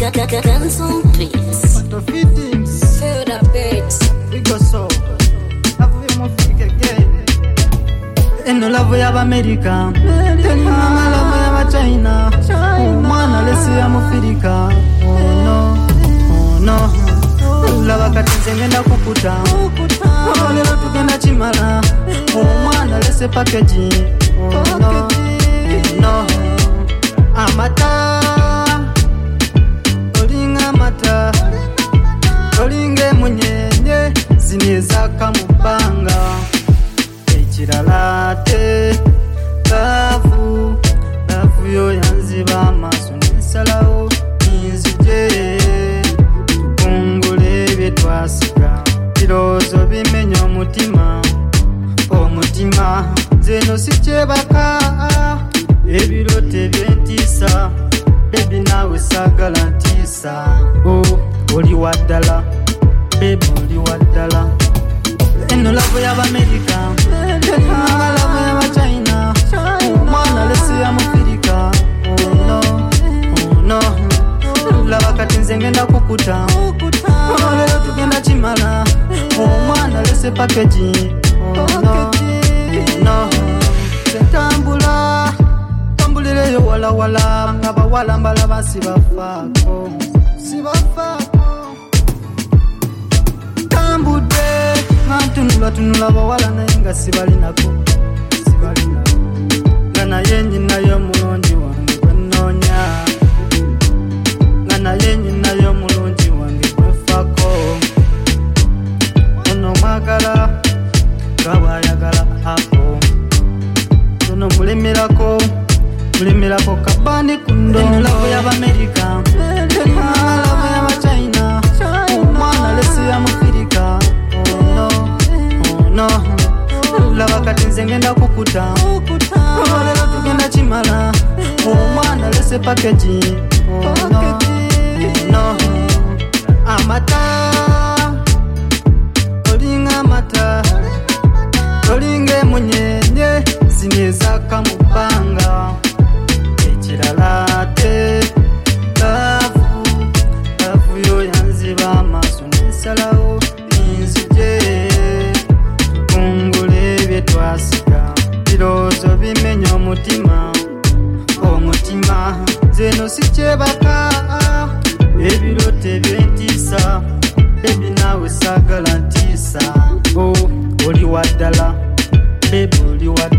Cancel beats. What the fittings? Feel the beats. We go so. Love you more again. Eno love ya America. Tena love ya China. Mwana lesi ya Mufirika. Oh no, oh no. Lava kati ngenda kukuta. Lelo tugenda chimala. Mwana lesi package. Oh no, no. Amata. Olinga mata. Olinge munyenye. Zineza kamubanga. Ekiralate. Lavu yo yanziba amaso n'ensalawo nzije tukungule bye twasiga birowoozo bimenya omutima zeno sikyebaka ebirote byentiisa bebi naawe saagala ntiisa oli waddala bebi oli waddala eno lavu y'Abamerika lavu y'Abachina omwana lesi ya Mufirika oh no lava kati nze ngenda kukuta lero tugenda chimala omwana lesi package no tambulireyo walawala ngabawala mbalaba sibafaako tambudde tunula bawala naye nga sibalinako nga naye nyinayo mulungi wange gwenoonya nga naye nyinayo mulungi wange gwefako ono mwagala gabwayagala ako ono mulemerako kabani kundo lavu y'Abamerika lavu y'Abachina omwana lesi ya Mufirika no lava kati nze ngenda kukuta lero tugenda chimala omwana lese package no amata olinga mata olinge munyenye zineza kamubanga ekiralate lavu yo yanziba amaso n'ensalawo nzije tukungule bye twasiga birowoozo bimenya omutima zeno sikyebaka ebirote byentiisa bebi naawe saagala ntiisa oli waddala bebi oli waddala